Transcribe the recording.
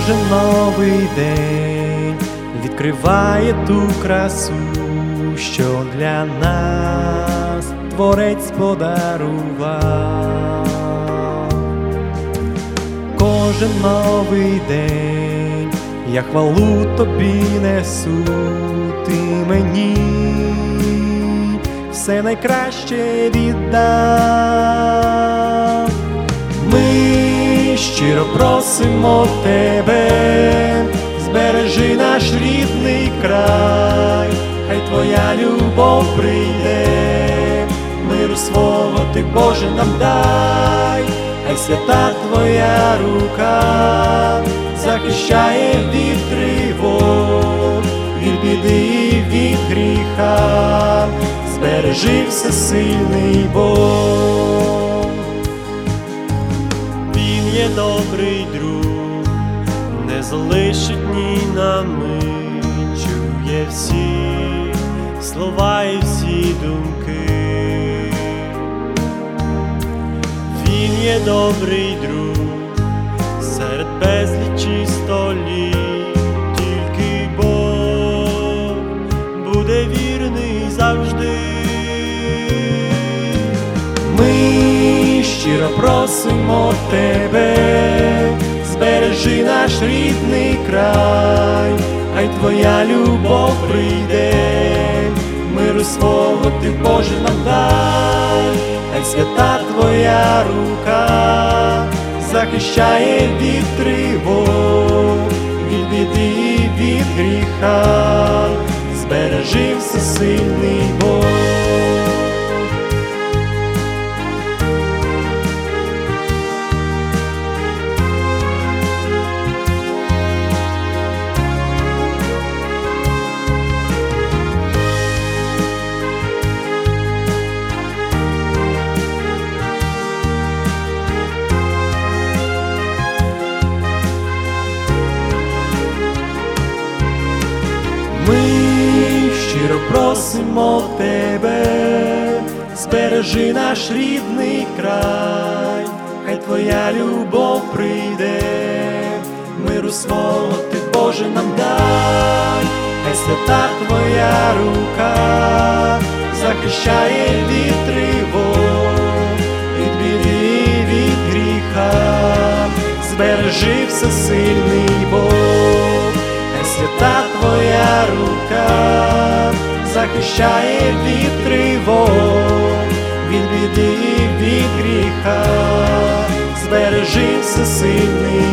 Кожен новий день відкриває ту красу, що для нас Творець подарував. Кожен новий день я хвалу Тобі несу, Ти мені все найкраще віддав. Ми щиро просимо Тебе, збережи наш рідний край, хай Твоя любов прийде, миру свого Ти, Боже, нам дай, хай свята Твоя рука захищає від тривог, від біди і від гріха, збережи всесильний Бог. Він є добрий друг, не залишить ні на мить, чує всі слова і всі думки. Він є добрий друг серед безлічі століть, тільки Бог буде вірний завжди. Ми щиро просимо Тебе, збережи наш рідний край, хай Твоя любов прийде, миру свого Ти, Боже, нам дай, хай свята Твоя рука захищає від тривог, від біди і від гріха, збережи всесильний Бог. Ми щиро просимо Тебе, збережи наш рідний край, хай Твоя любов прийде, миру свого Ти, Боже, нам дай, хай свята Твоя рука захищає від тривог, від біди і від гріха, збережи всесильний Бог. Свята Твоя рука захищає від тривог, від біди і від гріха, збережи всесильний